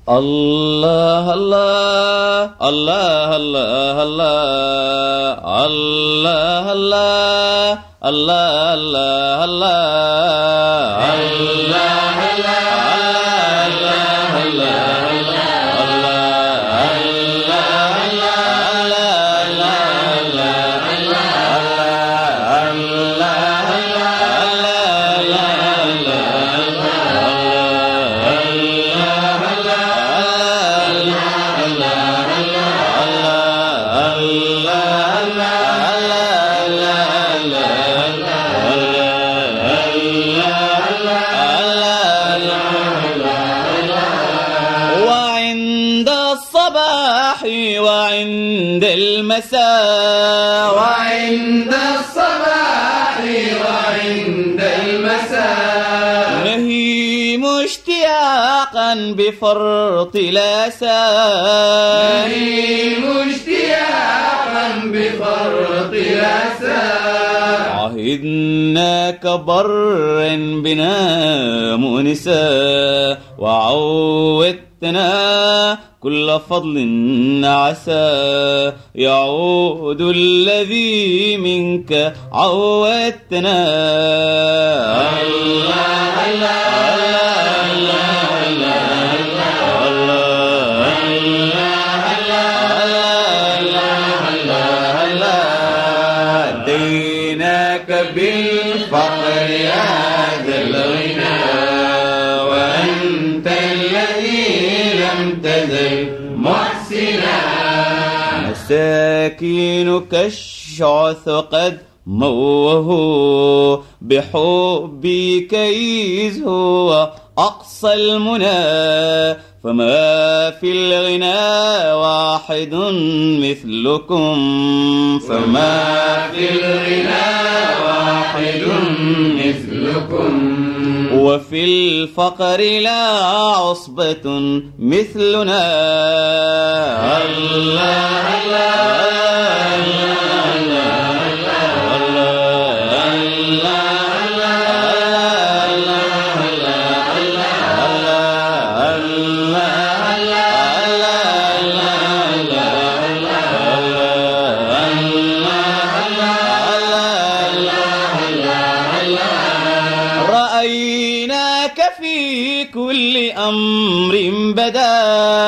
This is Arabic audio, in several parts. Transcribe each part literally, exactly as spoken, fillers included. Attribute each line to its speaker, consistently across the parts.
Speaker 1: الله الله الله الله الله الله الله الله الله الله وعند المساء
Speaker 2: وعند الصباح وعند المساء
Speaker 1: نهيم اشتياقا بفرط الأسى
Speaker 2: نهيم اشتياقا بفرط الأسى
Speaker 1: عهدنا كبر بنا مؤنسا وعودتنا كل فضل عسى يعود الذي منك عودتنا.
Speaker 2: الله الله الله ديناك بالفقر يا ذا الغنى وأنت الذي لم تزل محسنا
Speaker 1: مساكينك الشعث قد موه بحبك إذ هو أقصى المنى فما في الغنى واحد مثلكم
Speaker 2: فما في الغنى واحد مثلكم
Speaker 1: وفي الفقر لا عصبة مثلنا.
Speaker 2: الله
Speaker 1: رأيناك في كل أمر بدا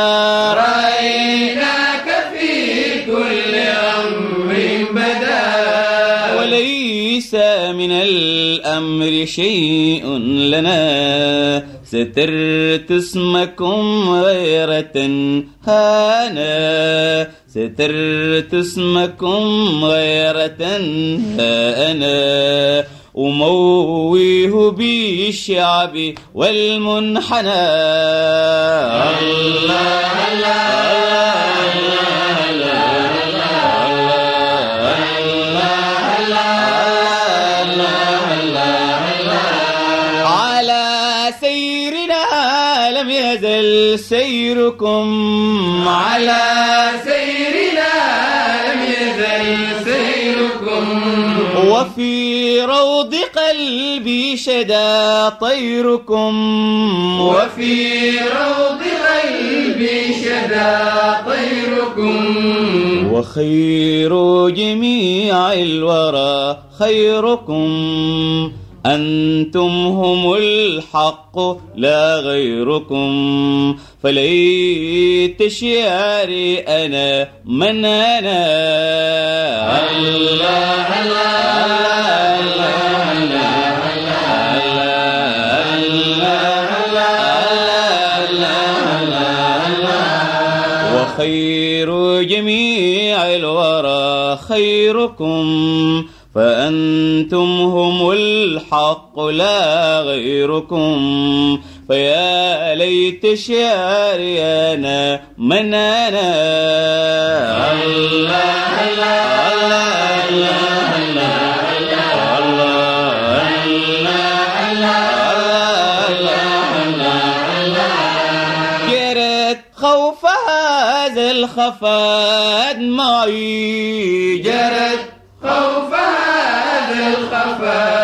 Speaker 2: رأيناك في كل أمر بدا
Speaker 1: وليس من الأمر شيء لنا سترت اسمكم غيرة هانا سترت اسمكم غيرة هانا أمويه بالشعب والمنحنى.
Speaker 2: الله
Speaker 1: على سيرنا لم يزل سيركم
Speaker 2: على سيرنا لم يزل سيركم
Speaker 1: وفي روض قلبي شدا طيركم
Speaker 2: وفي روض قلبي شدا طيركم
Speaker 1: وخير جميع الورى خيركم أنتم هم الحق لا غيركم فليت شعري أنا من أنا.
Speaker 2: الله
Speaker 1: وخير جميع الورى خيركم فأنتم هم الحق لا غيركم فيا ليت شعري أنا من أنا.
Speaker 2: الله
Speaker 1: جرت خوف هذا الخفاد معي
Speaker 2: جرت خوف هذا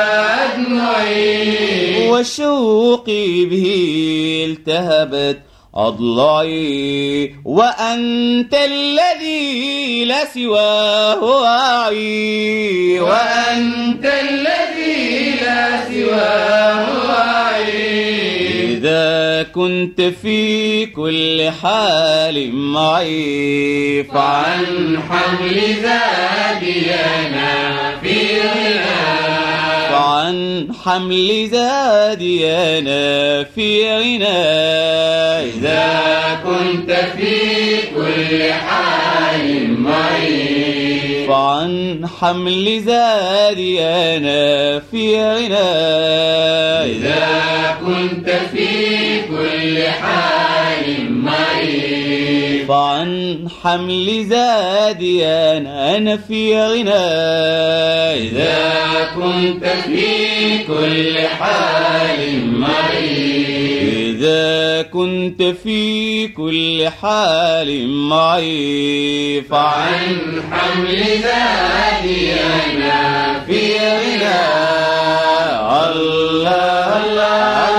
Speaker 2: الخفاد معي
Speaker 1: وشوقي به التهبت أضلعي وأنت الذي لا سواه أعي،
Speaker 2: وأنت الذي لا سواه أعي.
Speaker 1: إذا كنت في كل حال معي
Speaker 2: فعن حمل زادي أنا في غنى،
Speaker 1: فعن حمل زادي أنا في غنى.
Speaker 2: إذا كنت في كل حال معي،
Speaker 1: فعن حمل زادي أنا في غنى.
Speaker 2: إذا كنت في كل حال معي،
Speaker 1: فعن حمل زادي أنا أنا في غنى.
Speaker 2: إذا كنت في كل حال معي،
Speaker 1: إذا كنت في كل حال معي
Speaker 2: فعن حمل زادي أنا في غنى.
Speaker 1: الله الله